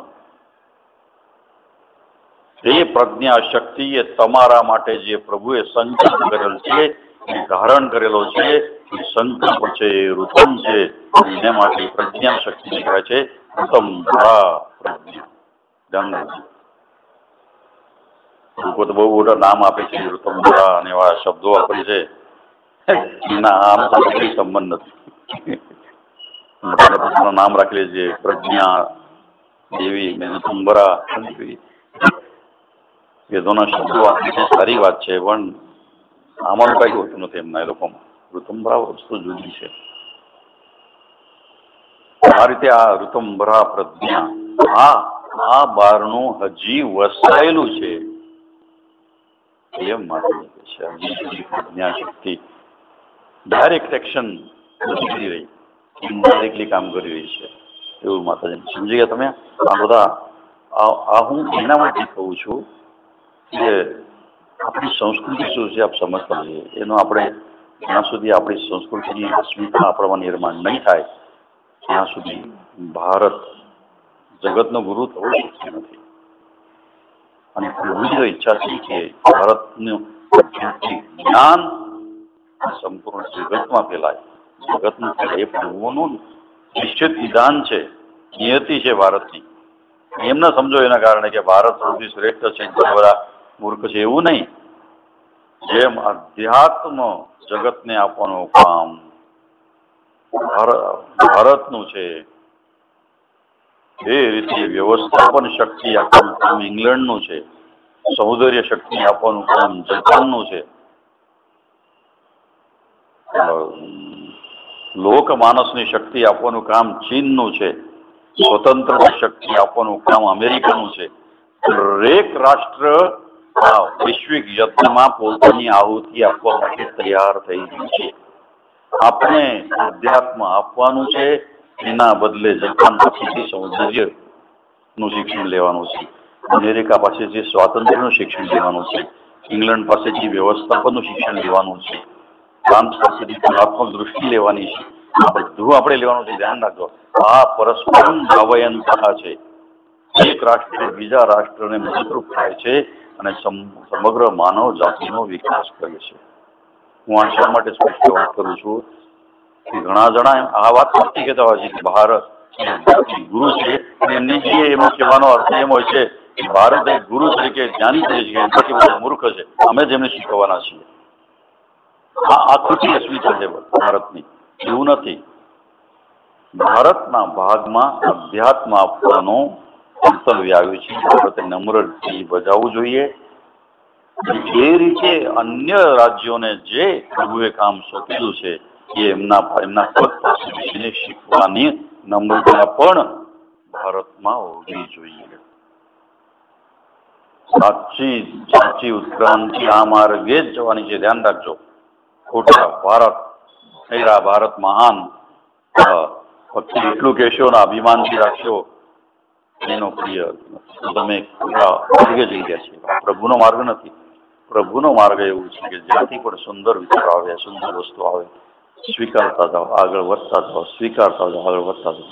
એ પ્રજ્ઞા શક્તિ એ તમારા માટે જે પ્રભુએ સંકલ્પ કરેલ છે એ ધારણ કરેલો છે એ સંકલ્પ છે, એ ઋતમ છે. એને માટે પ્રજ્ઞા શક્તિ કહેવાય છે ઋતમ પ્રજ્ઞા. ધ્યાન રાખજો. લોકો તો બહુ મોટા નામ આપે છે ઋતમ અને એવા શબ્દો વાપરે છે. એના આમ સાથે કઈ સંબંધ નથી. મોટા પોતાનું નામ રાખી લે છે પ્રજ્ઞા દેવી, ઋતંબરા. વેદોના શબ્દો આપે છે, સારી વાત છે, પણ આમાં કઈ હોતું નથી એમના એ લોકોમાં. ઋતંબરા વસ્તુ જુદી છે. આ રીતે આ ઋતંબરા પ્રજ્ઞા આ આ બારનું હજી વસાયેલું છે એમ માટે છે. હજી સુધી પ્રજ્ઞા શક્તિ ડાયરેક્ટ એક્શન નથી કરી રહી, ઇનડાયરેક્ટલી કામ કરી રહી છે એવું માતાજી સમજી ગયા તમે. આ બધા આ હું એના માટે કહું છું કે આપણી સંસ્કૃતિ શું છે આપ સમજતા હોઈએ. એનો આપણે જ્યાં સુધી આપણી સંસ્કૃતિની અસ્મિતા આપણામાં નિર્માણ નહીં થાય ત્યાં સુધી ભારત જગતનો ગુરુ થવો શક્ય નથી. અને પ્રભુની તો ઈચ્છા છે કે ભારતનું જ્ઞાન સંપૂર્ણ જગતમાં ફેલાય. જગતનું એ પ્રભુઓનું નિશ્ચિત વિધાન છે, નિયતિ છે ભારતની. એમ ના સમજો એના કારણે કે ભારત સૌથી શ્રેષ્ઠ છે, બધા મૂર્ખ છે, એવું નહીં. જેમ અધ્યાત્મ જગતને આપવાનું કામ ભારતનું છે એ રીતે વ્યવસ્થાપન શક્તિ આપવાનું કામ ઇંગ્લેન્ડનું છે. સૌંદર્ય શક્તિ આપવાનું કામ જપાનનું છે. લોકમાનસની શક્તિ આપવાનું કામ ચીનનું છે. સ્વતંત્ર શક્તિ આપવાનું કામ અમેરિકાનું છે. દરેક રાષ્ટ્ર આ વૈશ્વિક યજ્ઞમાં પોતાની આહુતિ આપવા માટે તૈયાર થઈ ગયું છે. આપણે અધ્યાત્મ આપવાનું છે, એના બદલે જપાન પાસેથી સૌંદર્ય નું શિક્ષણ લેવાનું છે, અમેરિકા પાસેથી સ્વાતંત્ર્યનું શિક્ષણ લેવાનું છે, ઇંગ્લેન્ડ પાસેથી વ્યવસ્થાપનનું શિક્ષણ લેવાનું છે, ફ્રાન્સ પાસેથી કલાત્મક દૃષ્ટિ લેવાની છે. આ બધું આપણે લેવાનું છે. ધ્યાન રાખજો, આ પરસ્પરમ ભાવયંતા છે. એક રાષ્ટ્ર બીજા રાષ્ટ્રને મદદરૂપ થાય છે અને સમગ્ર માનવ જાતિનો વિકાસ કરે છે. હું આ શા માટે સ્પષ્ટ વાત કરું છું કે ઘણા જણા આ વાત નથી કહેતા હોય છે કે ભારત ગુરુ છે. એમની એનો કહેવાનો અર્થ એમ હોય છે કે ભારત એક ગુરુ તરીકે જ્ઞાની તરીકે બાકી બધા મૂર્ખ છે, અમે જ એમને શીખવવાના છીએ. આ આ ખોટી અસ્મિતા છે ભારતની. એવું નથી. ભારતના ભાગમાં અધ્યાત્મ આપવાનો કર્તવ્ય આવ્યું છે. ભારતે નમ્રથી બજાવવું જોઈએ. એ રીતે અન્ય રાજ્યોને જે પ્રભુએ કામ સોંપેલું છે એ એમના એમના પદ પાસેથી શીખવાની નમ્રતા પણ ભારતમાં હોવી જોઈએ. સાચી સાચી ઉત્ક્રાંતિ આ માર્ગે જ જવાની છે. ધ્યાન રાખજો. ખોટા ભારત થયેલા ભારત મહાન ફક્ત એટલું કહેશો ને અભિમાનથી રાખશો એનો પ્રિય તમે માર્ગે જઈ ગયા છે. પ્રભુનો માર્ગ નથી. પ્રભુનો માર્ગ એવું છે કે જ્યાંથી પણ સુંદર વિચાર આવે, સુંદર વસ્તુ આવે, સ્વીકારતા જાઓ, આગળ વધતા જાઓ, સ્વીકારતા જાઓ, આગળ વધતા જાઓ.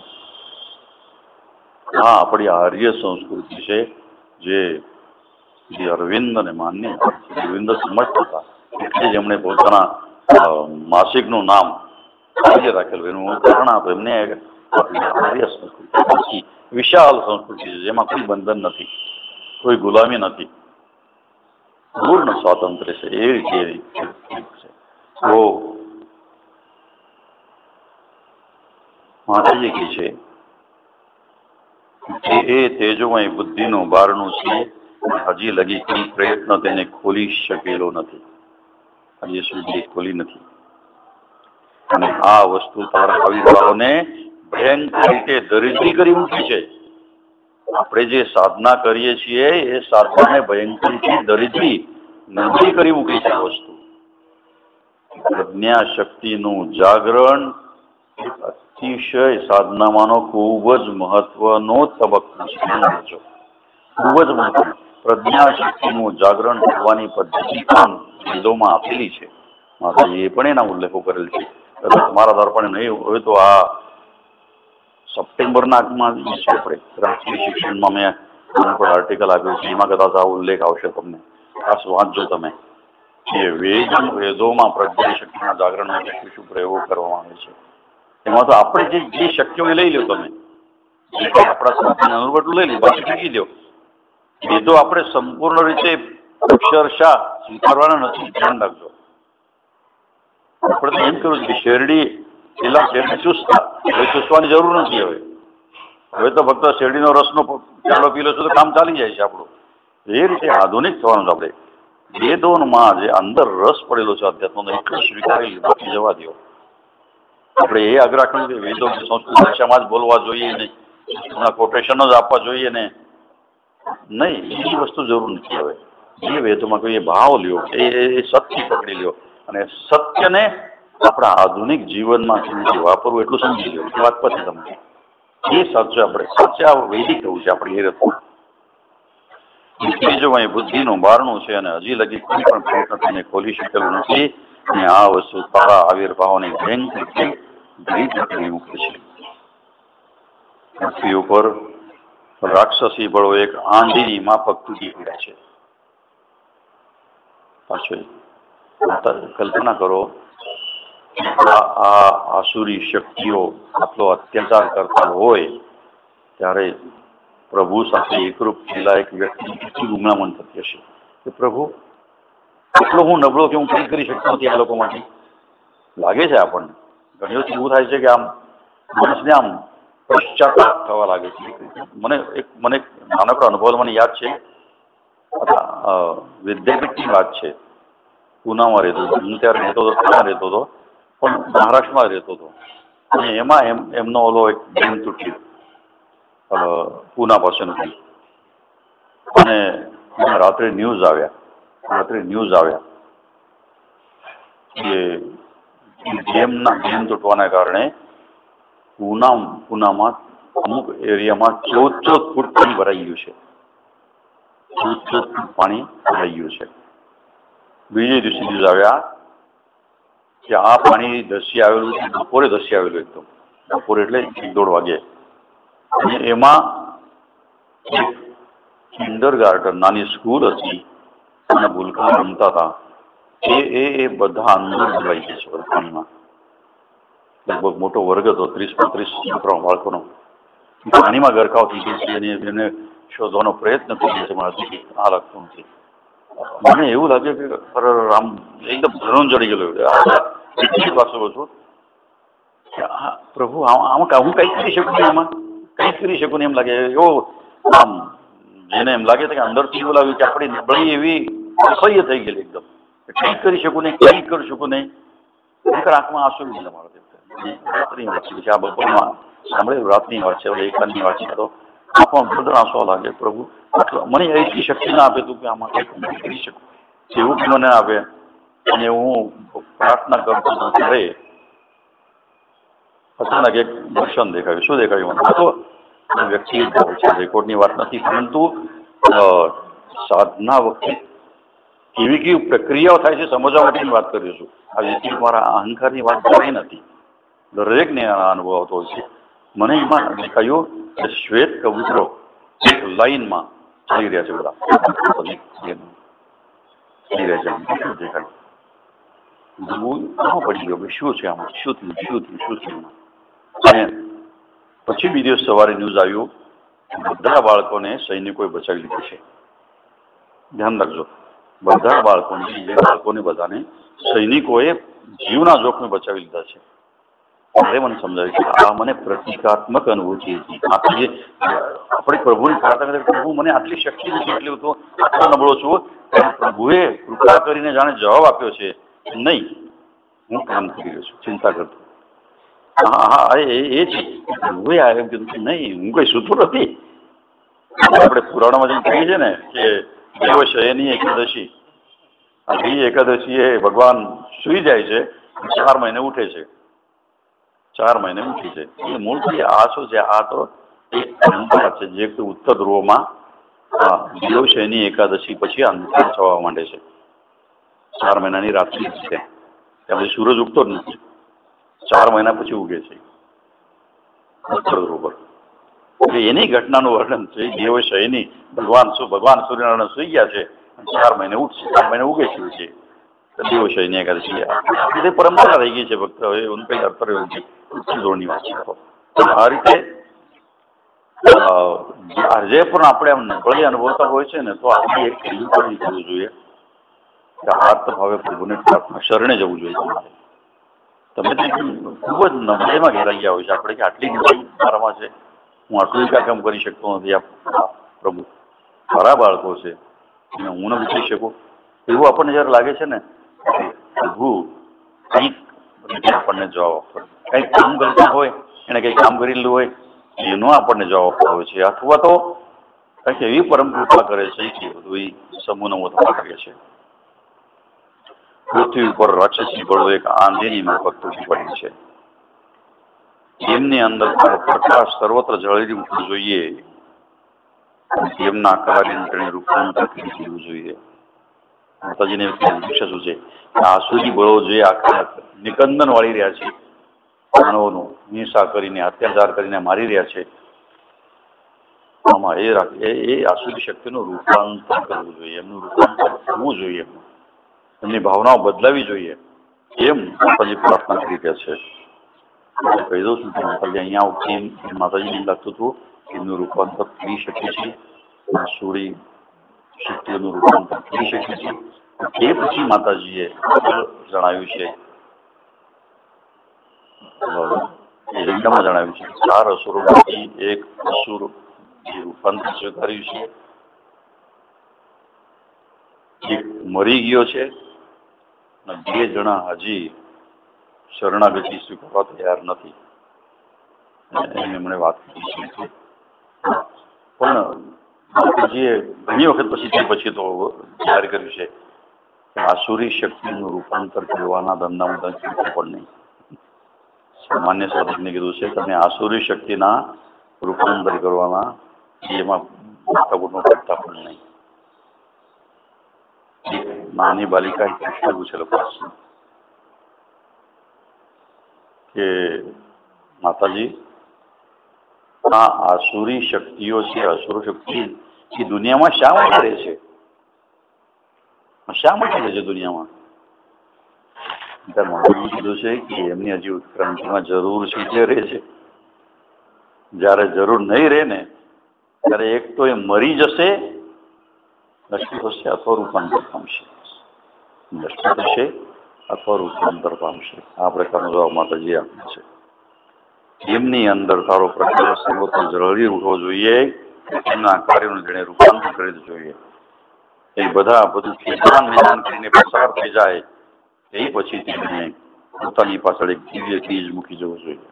હા, આપણી આર્ય સંસ્કૃતિ છે જે શ્રી અરવિંદને માન્ય અરવિંદ સમજતા હતા એટલે જ એમણે પોતાના માસિકનું નામ આર્ય રાખેલું. એનું કારણ આપે એમને આર્ય સંસ્કૃતિ વિશાળ સંસ્કૃતિ છે જેમાં કોઈ બંધન નથી, કોઈ ગુલામી નથી, પૂર્ણ સ્વાતંત્ર્ય છે. એ રીતે તો માતાજી કી છે કે એ તેજોમય બુદ્ધિનું બારણું છે, હજી લગી કોઈ પ્રયત્ન તેને ખોલી શકેલો નથી, હજી સુધી ખોલી નથી. અને આ વસ્તુ તારા આવિર્ભાવને ભયંકર રીતે દરિદ્રી કરી મૂકી છે. આપણે જે સાધના કરીએ છીએ એ સાધનાને ભયંકરથી દરિદ્રી નબળી કરી મૂકી છે. આ વસ્તુ પ્રજ્ઞા શક્તિનું જાગરણ અતિશય સાધનામાંનો ખૂબ જ મહત્વનો તબક્કો છે. ખૂબ જ મહત્વ. પ્રજ્ઞા શક્તિનું જાગરણ કરવાની પદ્ધતિ પણ વેદોમાં આપેલી છે. માતાજીએ પણ એના ઉલ્લેખો કરેલ છે. તમારા દર્પણે નહીં હોય તો આ સપ્ટેમ્બરના અંકમાં છે આપણે રાષ્ટ્રીય શિક્ષણમાં મેં આના પર આર્ટિકલ આપ્યું છે. એમાં કદાચ આ ઉલ્લેખ આવશે તમને. ખાસ વાંચજો તમે કે વેદ વેદોમાં પ્રજ્ઞા શક્તિના જાગરણ માટે શું શું પ્રયોગો કરવામાં આવે છે. એમાં તો આપણે જે જે શક્ય હોય લઈ લો તમે, આપણા સાધન અનુભવ લઈ લો, બાકી મૂકી દો. વેદો આપણે સંપૂર્ણ રીતે અક્ષરશા સ્વીકારવાના નથી, ધ્યાન રાખજો. આપણે તો એમ કર્યું કે શેરડી પેલા શેરડી ચૂસતા, હવે ચૂસવાની જરૂર નથી. હવે હવે તો ફક્ત શેરડીનો રસનો ચાલો પી લો છો તો કામ ચાલી જાય છે આપણું. એ રીતે આધુનિક થવાનું આપણે વેદોમાં જે અંદર રસ પડેલો છે અધ્યાત્મનો એટલું સ્વીકારી બાકી જવા દો. આપણે એ આગ્રહ કર્યું કે વેદો સંસ્કૃત ભાષામાં જ બોલવા જોઈએ ને, કોટેશનો જ આપવા જોઈએ ને, નહીં, બીજી વસ્તુ જરૂર નથી. હવે જે વેદોમાં કોઈ ભાવ લ્યો એ સત્ય પકડી લ્યો અને સત્યને આપણા આધુનિક જીવનમાં વાપરવું એટલું સમજી લો. વાત પછી તમને એ સાચું આપણે સાચા વૈદિક થવું છે. આપણે એ રસ્તો બીજો અહીં બુદ્ધિનું બારણું છે અને હજી લગી કોઈ પણ પ્રયત્ન તેને ખોલી શકેલું નથી. અને આ વસ્તુ તારા આવિર્ભાવની ભયંકર મૂકે છે. પૃથ્વી ઉપર રાક્ષસી બળો એક આંધીની માફક તૂટી પડ્યા છે. પાછળ કલ્પના કરો, આ આસુરી શક્તિઓ આટલો અત્યાચાર કરતા હોય ત્યારે પ્રભુ સાથે એકરૂપ થયેલા એક વ્યક્તિ કેટલી ગુમરામણ થતી હશે કે પ્રભુ એટલો હું નબળો કે હું કંઈ કરી શકતો નથી આ લોકો માટે. લાગે છે આપણને ઘણી વખત એવું થાય છે કે આમ માણસને આમ પશ્ચાતાપ થવા લાગે છે. મને એક મને એક નાનકડો અનુભવ મને યાદ છે. વિદ્યાપીઠની વાત છે. પૂનામાં રહેતો હતો, હું ત્યારે રહેતો હતો, ત્યાં રહેતો હતો, પણ મહારાષ્ટ્રમાં રહેતો હતો. અને એમાં એમ એમનો ઓલો એક ડેમ તૂટ્યો પૂના પાસેનું. અને રાત્રે ન્યૂઝ આવ્યા રાત્રે ન્યૂઝ આવ્યા કે ડેમના ડેમ તૂટવાના કારણે પૂના પૂનામાં અમુક એરિયામાં ચૌદ ચૌદ ફૂટ પાણી ભરાઈ ગયું છે. ચૌદ ચૌદ ફૂટ પાણી ભરાઈ ગયું છે. બીજે દિવસે ન્યૂઝ આવ્યા કે આ પાણી ધસી આવેલું છે, બપોરે ધસી આવેલું એકદમ બપોરે એટલે એક દોઢ વાગે. અને એમાં એક કિન્ડર ગાર્ડન નાની સ્કૂલ હતી અને ભૂલકા રમતા હતા એ એ એ બધા અંદર ભરાઈ ગયા છે પાણીમાં. લગભગ મોટો વર્ગ હતો, ત્રીસ પાંત્રીસ છોકરાઓ બાળકોનો પાણીમાં ગરકાવ થઈ ગયો છે અને એને શોધવાનો પ્રયત્ન કરી છે પણ હજી આ લાગતું નથી. મને એવું લાગે કે આમ એકદમ ધરણ ચડી ગયેલો એટલી વાત કરું છું કે પ્રભુ આમાં હું કંઈક કરી શકું એમાં કંઈક કરી શકું ને એમ લાગે. એવો આમ જેને એમ લાગે છે કે અંદરથી એવું લાગ્યું કે આપણી નબળી એવી અસહ્ય થઈ ગયેલી એકદમ. કંઈક કરી શકું નહીં, કંઈક કરી શકું નહીં. ખરેખર આંખમાં આંસુ નહીં તમારો રાત્રિની વાત છે. આ બપોરમાં સાંભળે રાતની વાત છે, એકાદની વાત છે તો આંખમાં બધા આંસુ લાગે. પ્રભુ મને એટલી શક્તિ ના આપે તું કે આમાં કંઈક કરી શકું એવું કે મને આપે. અને હું પ્રાર્થના કરતો હતો ત્યારે અચાનક એક દર્શન દેખાયું. શું દેખાયું મને તો વ્યક્તિ છે, રેકોર્ડની વાત નથી, પરંતુ સાધના વખતે કેવી કેવી પ્રક્રિયાઓ થાય છે સમજવા માટેની વાત કરું છું. આ વ્યક્તિ મારા અહંકારની વાત કરી નથી. દરેકને આ અનુભવ આવતો હોય છે. મને એમાં દેખાયું કે શ્વેત કબૂતરો એક લાઈનમાં ચાલી રહ્યા છે. બધા ચાલી રહ્યા છે. દેખાય પડી ગયો શું છે આમાં, શું થયું શું થયું શું થયું. અને પછી બીજો સવારે ન્યૂઝ આવ્યું બધા બાળકોને સૈનિકોએ બચાવી લીધા છે. ધ્યાન રાખજો, બધા બાળકોને જે બાળકોને બધાને સૈનિકોએ જીવના જોખમે બચાવી લીધા છે. ત્યારે મને સમજાવ્યું કે આ મને પ્રતિકાત્મક અનુભૂતિ હતી. આટલી આપણે પ્રભુની પ્રાર્થના કરી પ્રભુ મને આટલી શક્તિ નથી, એટલી તો આટલો નબળો છું. પ્રભુએ કૃપા કરીને જાણે જવાબ આપ્યો છે, નહીં હું કામ કરી રહ્યો છું, ચિંતા કરતો. હા હા એ છે પ્રભુએ એમ કીધું કે નહીં હું કઈ સૂતો નથી. આપણે પુરાણમાં જેમ કહીએ છીએ ને કે દેવ શયની એકાદશી, આ બીજી એકાદશી એ ભગવાન સુઈ જાય છે, ચાર મહિને ઉઠે છે, ચાર મહિને ઉઠી છે. એટલે મૂળથી આ શું છે, આ તો એક પરંપરા છે જે ઉત્તર ધ્રુવમાં દેવ શયની એકાદશી પછી અંધકાર થવા માંડે છે. ચાર મહિનાની રાત્રિ છે ત્યાં પછી સૂરજ ઉગતો જ નથી, ચાર મહિના પછી ઉગે છે ઉત્તર ધ્રુવ પર. એટલે એની ઘટનાનું વર્ણન છે. દેવ શયની ભગવાન શું ભગવાન સૂર્યનારાયણ સુઈ ગયા છે, ચાર મહિને ઉઠશે, ચાર મહિને ઉગે છે. દેવ શયની એકાદશી એ પરંપરા રહી ગઈ છે. ફક્ત હવે એનું કઈ અર્થ રહ્યો નથી. જોડની વાત છે. આ રીતે જે પણ આપણે આમ નબળી અનુભવતા હોય છે ને, તો આપણે એક ક્રિયા પર નીકળવું જોઈએ કે આત્મભાવે પ્રભુને પ્રાર્થના શરણે જવું જોઈએ. તમારે તમે ખૂબ જ નબળીમાં ઘેરાઈ ગયા હોય છે આપણે કે આટલી નબળી મારામાં છે, હું આટલું કાંઈ કામ કરી શકતો નથી. આ પ્રભુ મારા બાળકો છે અને હું ન બચી શકું એવું આપણને જયારે લાગે છે ને, પ્રભુ કંઈક રીતે આપણને જવાબ આપતો, કંઈક કામ કરતા હોય એને કંઈક કામ કરેલું હોય એનો આપણને જવાબ આપતો હોય છે. અથવા તો કંઈક એવી પરમ કૃપા કરે છે કે બધું એ સમૂહનો મોટા કરે છે. પૃથ્વી ઉપર રાક્ષસી બળો એક આંધીની માફક તૂટી પડી છે. એમની અંદર પ્રકાશ સર્વત્ર જળી ઉઠવું જોઈએ. એમના કાર્ય રૂપાંતર કરવું જોઈએ. માતાજીને શું છે, આસુરી બળો જે આખા નિકંદન વાળી રહ્યા છે, માનવોનું હિંસા કરીને અત્યાચાર કરીને મારી રહ્યા છે, આમાં એ એ આસુરી શક્તિનું રૂપાંતર કરવું જોઈએ. એમનું રૂપાંતર થવું જોઈએ. એમની ભાવનાઓ બદલાવી જોઈએ. એમ માતાજી પ્રાર્થના કરી રહ્યા છે. કહી દઉં છું કે માતાજી અહીંયા આવતી માતાજીને એમ લાગતું હતું એમનું રૂપાંતર થઈ શકે છે, આસુરી શક્તિઓનું રૂપાંતર થઈ શકે છે. એ પછી માતાજીએ જણાવ્યું છે, એરિંડામાં જણાવ્યું છે કે ચાર અસુરોમાંથી એક અસુર રૂપાંતર સ્વીકાર્યું છે, એક મરી ગયો છે અને બે જણા હજી શરણાગતિ સ્વીકારવા તૈયાર નથી. એને એમણે વાત કરી છે. પણ માતાજીએ ઘણી વખત પછી તે પછી તો જાહેર કર્યું છે કે આસુરી શક્તિનું રૂપાંતર કરવાના ધંધામાં ધંધા પણ નહીં. સામાન્ય સાધકને કીધું છે તમે આસુરી શક્તિના રૂપાંતર કરવાના એમાં મોટાપૂરનો કરતા પણ નહીં. નાની બાલિકાએ પ્રશ્ન પૂછેલો પ્રશ્ન કે માતાજી આ આસુરી શક્તિઓ છે, અસુર શક્તિ એ દુનિયામાં શા માટે રહે છે? શા માટે રહે છે દુનિયામાં? માતાજી કીધું છે કે એમની હજી ઉત્ક્રાંતિમાં જરૂર છે એટલે રહે છે. જયારે જરૂર નહીં રહે ને ત્યારે એક તો એ મરી જશે, નષ્ટ થશે અથવા રૂપાંતર પામશે. નષ્ટ થશે અથવા રૂપાંતર પામશે. આ પ્રકારનો જવાબ માતાજી આપ્યો છે. એમની અંદર તારો પ્રકાશ સર્વત્ર જળહળી ઉઠવો જોઈએ. એમના કાર્યોનું જેને રૂપાંતર કરી જોઈએ. એ બધા બધું ખેદાન મેદાન કરીને પસાર થઈ જાય એ પછી તેમને પોતાની પાછળ એક દિવ્ય બીજ મૂકી જવું જોઈએ.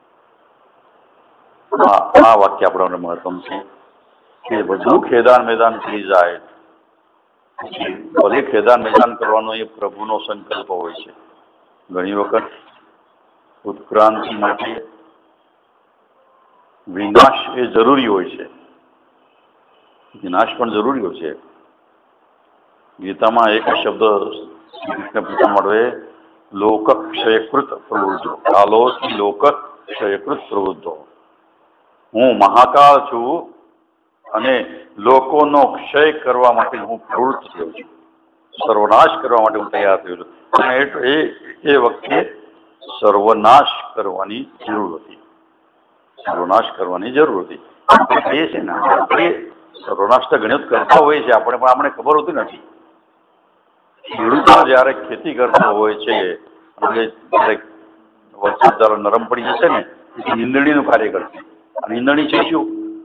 આ વાક્ય આપણા મહત્વ છે કે બધું ખેદાન મેદાન થઈ જાય. ભલે ખેદાન મેદાન કરવાનો એ પ્રભુનો સંકલ્પ હોય છે. ઘણી વખત ઉત્ક્રાંતિ માટે વિનાશ એ જરૂરી હોય છે. વિનાશ પણ જરૂરી હોય છે. ગીતામાં એક શબ્દ કૃષ્ણ પૂછવા માટે લોકક્ષયકૃત પ્રવૃત્તો, કાલોથી લોકક્ષયકૃત પ્રવૃત્તો. હું મહાકાળ છું અને લોકોનો ક્ષય કરવા માટે હું પ્રવૃત્ત થયો છું, સર્વનાશ કરવા માટે હું તૈયાર થયો છું. અને એ એ વખતે સર્વનાશ કરવાની જરૂર હતી, સર્વનાશ કરવાની જરૂર હતી. એ છે ને એ સર્વનાશ તો ઘણી કરતા હોય છે આપણે, પણ આપણે ખબર હોતી નથી. ખેડૂતો જયારે ખેતી કરતા હોય છે અને જયારે વરસાદ જયારે નરમ પડી જશે ને નીંદણીનું કાર્ય કરશે. અને નીંદણી છે શું?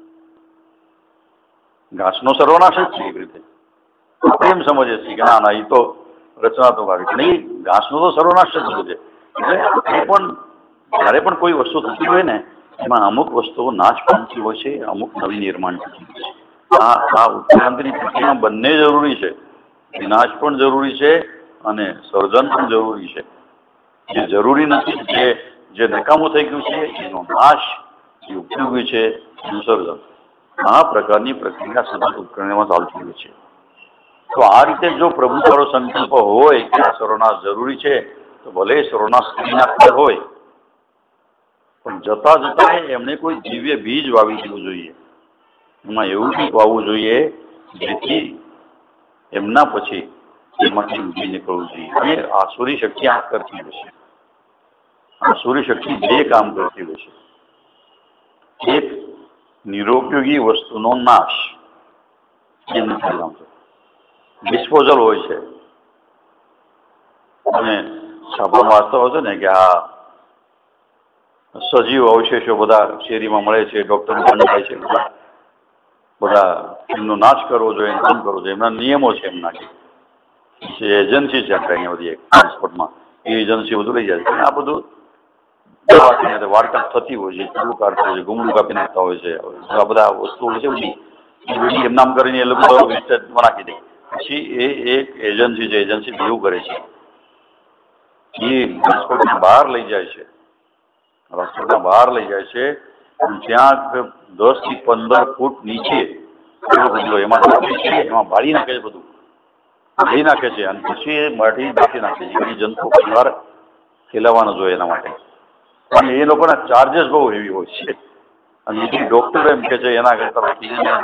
ઘાસનો સર્વનાશ જ છે. એક રીતે આપણે એમ સમજીએ છીએ કે ના ના એ તો રચનાત્મક કાર્ય નહીં, ઘાસનો તો સર્વનાશ જ થતો છે. એટલે એ પણ જયારે પણ કોઈ વસ્તુ થતી હોય ને એમાં અમુક વસ્તુઓ નાશ પામતી હોય છે, અમુક નવી નિર્માણ થતી હોય છે. આ આ ઉત્ક્રાંતિની પ્રક્રિયામાં બંને જરૂરી છે. વિનાશ પણ જરૂરી છે અને સર્જન પણ જરૂરી છે. જે જરૂરી નથી, જે જે નકામું થઈ ગયું છે એનો નાશ, જે ઉપયોગી છે એનું સર્જન. આ પ્રકારની પ્રક્રિયા સતત ઉપકરણમાં ચાલતી હોય છે. તો આ રીતે જો પ્રભુ તારો સંકલ્પ હોય કે સર્વનાશ જરૂરી છે તો ભલે સર્વનાશ કરી નાખતા હોય, પણ જતા જતા એમને કોઈ દિવ્ય બીજ વાવી દેવું જોઈએ. એમાં એવું બીજ વાવવું જોઈએ જેથી એમના પછી એમાંથી ઉગી નીકળવું જોઈએ. અને આસુરી શક્તિ આ કરતી હશે, આસુરી શક્તિ બે કામ કરતી હશે. એક નિરુપયોગી વસ્તુનો નાશ, એનું કામ છે. ડિસ્પોઝલ હોય છે. અને છાપામાં વાંચતા હોય છે ને કે આ સજીવ અવશેષો બધા શેરીમાં મળે છે, ડોક્ટર બંધ થાય છે, બધા એમનો નાશ કરવો જોઈએ, કામ કરવો જોઈએ. એમના નિયમો છે, એમના જે એજન્સી છે અહીંયા બધી ટ્રાન્સપોર્ટમાં, એ એજન્સી બધું લઈ જાય છે. આ બધું વાર્તા થતી હોય છે, ચાલુ કાઢતા હોય છે, ગુમડું કાપી નાખતા હોય છે. આ બધા વસ્તુઓ છે બધી બધી એમ નામ કરીને એ લોકો વેસ્ટેજમાં નાખી દે. પછી એ એક એજન્સી છે, એજન્સી એવું કરે છે, એ ટ્રાન્સપોર્ટની બહાર લઈ જાય છે, રસ્તાના બહાર લઈ જાય છે. ત્યાં દસ થી પંદર ફૂટ નીચે એમાં એમાં બાળી નાખે છે, બધું બાળી નાખે છે. અને પછી એ માટી નાખી નાખે છે. એ જંતુ બહાર ફેલાવાનો જોઈએ એના માટે. અને એ લોકોના ચાર્જેસ બહુ હેવી હોય છે. અને એ ડોક્ટર એમ કે છે એના કરતા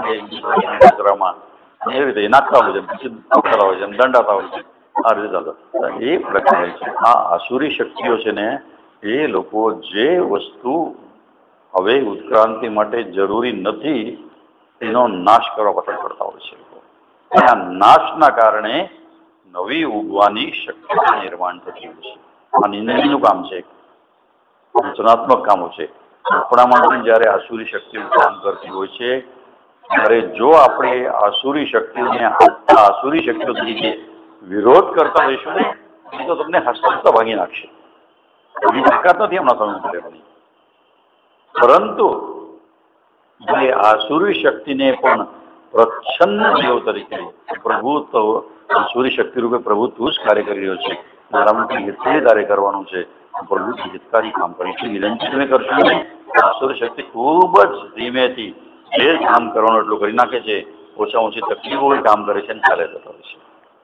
એ રીતે નાખતા હોય છે, પછી નાખતા હોય છે, દંડાતા હોય છે. આ રીતે ચાલતા એ પ્રકારે છે. આ આસુરી શક્તિઓ છે ને એ લોકો જે વસ્તુ હવે ઉત્ક્રાંતિ માટે જરૂરી નથી એનો નાશ કરવા પસંદ કરતા હોય છે. આ નાશના કારણે નવી ઉગવાની શક્યતા નિર્માણ થતી હોય છે. આ નિર્ણયનું કામ છે, રચનાત્મક કામો છે. આપણામાં પણ જયારે આસુરી શક્તિઓ કામ કરતી હોય છે ત્યારે જો આપણે આસુરી શક્તિઓને આસુરી શક્તિઓ તરીકે વિરોધ કરતા રહીશું ને એ તો તમને હસ્તકતા ભાગી નાખશે. એની તાકાત નથી હમણાં સમજ લેવાની. પરંતુ જે આસુરી શક્તિને પણ પ્રચ્છન્ન દેવ તરીકે પ્રભુત્વ, આસુરી શક્તિ રૂપે પ્રભુત્વ જ કાર્ય કરી રહ્યો છે. મારામાં હિતકારી કાર્ય કરવાનું છે, પ્રભુ હિતકારી કામ કરીશું. વિનંતી તમે કરશો નહીં. આસુરી શક્તિ ખૂબ જ ધીમેથી જે કામ કરવાનું એટલું કરી નાખે છે. ઓછા ઓછી તકલીફો કામ કરે છે અને ચાલે જતા હોય છે.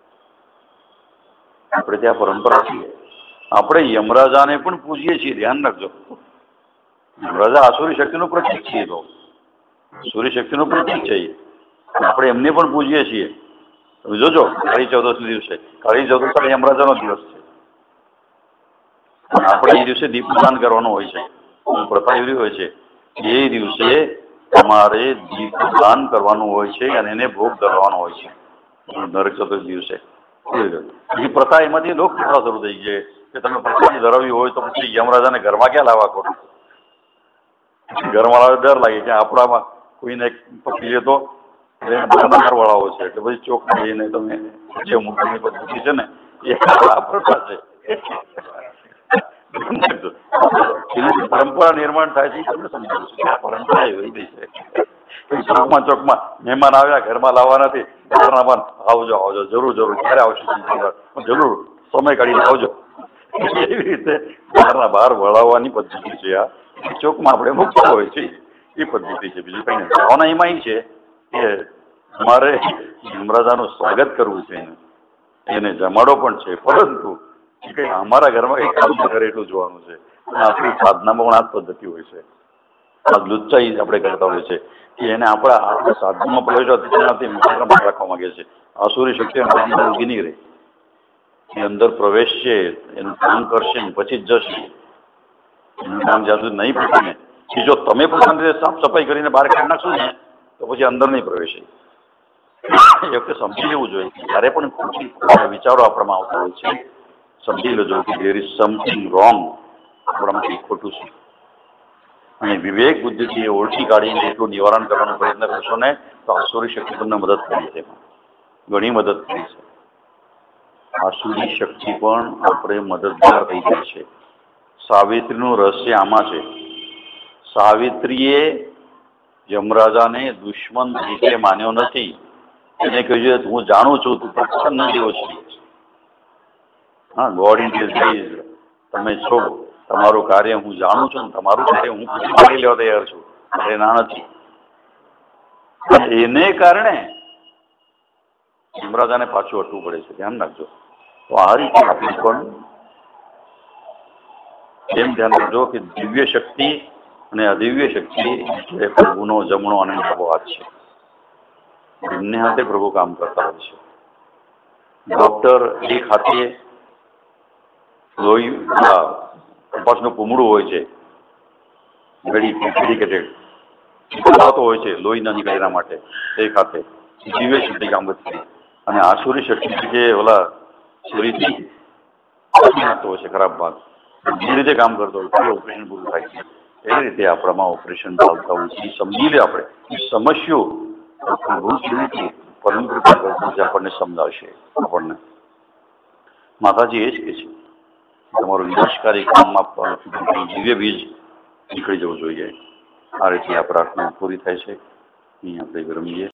આપણે ત્યાં પરંપરા છીએ, આપણે યમરાજાને પણ પૂજીએ છીએ. ધ્યાન રાખજો, યમરાજા આસુરી શક્તિનું પ્રતીક છે. તો આસુરી શક્તિનું પ્રતીક છે. આપણે એમને પણ પૂજીએ છીએ. તમે જોજો કાળી ચૌદશ દિવસે, કાળી ચૌદશ યમરાજાનો દિવસ છે. આપણે એ દિવસે દીપદાન કરવાનું હોય છે. પ્રથા એવી હોય છે એ દિવસે તમારે દીપદાન કરવાનું હોય છે અને એને ભોગ ધરવાનો હોય છે નરક ચતુર્થ દિવસે. એ પ્રથા એમાંથી લોક પ્રથા શરૂ થઈ ગઈ કે તમે પ્રસાદી ધરાવવી હોય તો પછી યમરાજાને ઘરમાં ક્યાં લાવવા ખોટું? ઘરમાં લાવે ડર લાગે કે આપણામાં કોઈને પકડી લે તો વળાવો છે. એટલે પછી ચોક જઈને તમે જે મૂકવાની પદ્ધતિ છે ને એ આ પ્રથા છે. પરંપરા નિર્માણ થાય છે. તમને સમજાવું છું કે આ પરંપરા એવી રહી છે. ચોકમાં ચોકમાં મહેમાન આવ્યા, ઘરમાં લાવવા નથી, આવજો આવજો, જરૂર જરૂર, ક્યારે આવશે જરૂર, સમય કાઢીને આવજો. એવી રીતે બહારના બહાર વળાવવાની પદ્ધતિ છે. આ ચોકમાં આપણે મૂકતા હોય છે એ પદ્ધતિ છે. બીજું કઈ નથી. ભાવના એમાં એ છે કે અમારે યમરાજાનું સ્વાગત કરવું છે. એને જમાડો પણ છે, પરંતુ કંઈ અમારા ઘરમાં કંઈ કામ ન કરે એટલું જોવાનું છે. આપણી સાધનામાં પણ આ જ પદ્ધતિ હોય છે. આ લુચ્ચાઈ આપણે કરતા હોય છે કે એને આપણા આપણા સાધનામાં પ્રવેશ રાખવા માંગે છે. આસુરી શક્તિ અંદર ઉભી નહીં રહે, એ અંદર પ્રવેશ છે, એનું કામ કરશે ને પછી જ જશે. એનું કામ જ્યાં સુધી નહીં પહોંચે ને, કે જો તમે પોતાની રીતે સાફ સફાઈ કરીને બહાર કાઢી નાખશો ને તો પછી અંદર નહીં પ્રવેશે. એ વખતે સમજી લેવું જોઈએ કે જ્યારે પણ ખોટી વિચારો આપણામાં આવતા હોય છે, સમજી લેજો કે દેર ઇઝ સમથિંગ રોંગ, આપણામાંથી ખોટું છે. અને વિવેક બુદ્ધિથી એ ઓળખી કાઢીને એટલું નિવારણ કરવાનો પ્રયત્ન કરશો ને તો આસુરી શક્તિ તમને મદદ કરી છે, ઘણી મદદ કરી છે. આસુરી શક્તિ પણ આપણે મદદગાર થઈ જાય છે. સાવિત્રીનું રહસ્ય આમાં છે. સાવિત્રીએ યમરાજાને દુશ્મન તરીકે માન્યો નથી. એને કહ્યું હું જાણું છું તું પ્રસન્ન જેવો છે. હા, ગોડ ઇન ડિઝાઇઝ, તમે છો, તમારું કાર્ય હું જાણું છું, તમારું કાર્ય હું કરી લેવા તૈયાર છું, મારે ના નથી. એને કારણે યમરાજાને પાછું હટવું પડે છે, ધ્યાન રાખજો. તો આ રીતે આપણે પણ એમ ધ્યાન રાખજો કે દિવ્ય શક્તિ અને અદિવ્ય શક્તિ એટલે પ્રભુનો જમણો અને ડાબો હાથ છે. બંને હાથે પ્રભુ કામ કરતા હોય છે. ડોક્ટર એક હાથે લોહી કપાસનું પૂમડું હોય છે, મેડિકેટેડ હોય છે લોહી ન નીકળે એના માટે, એક હાથે દિવ્ય શક્તિ કામ કરતી. અને આસુરી શક્તિ જે ઓલા સુરીથી નાખતો હોય છે ખરાબ ભાગ, જે રીતે કામ કરતો હોય ઓપરેશન પૂરું થાય છે. એ રીતે આપણામાં ઓપરેશન ચાલતા હોય છે. સમજી લે આપણે સમસ્યું પરમ કૃપા કરશે, આપણને સમજાવશે. આપણને માતાજી એ જ કે છે તમારું વિનાશકારી કામમાં દિવ્ય બીજ નીકળી જવું જોઈએ. આ રીતે આ પ્રાર્થના પૂરી થાય છે. અહીં આપણે વિરમીએ.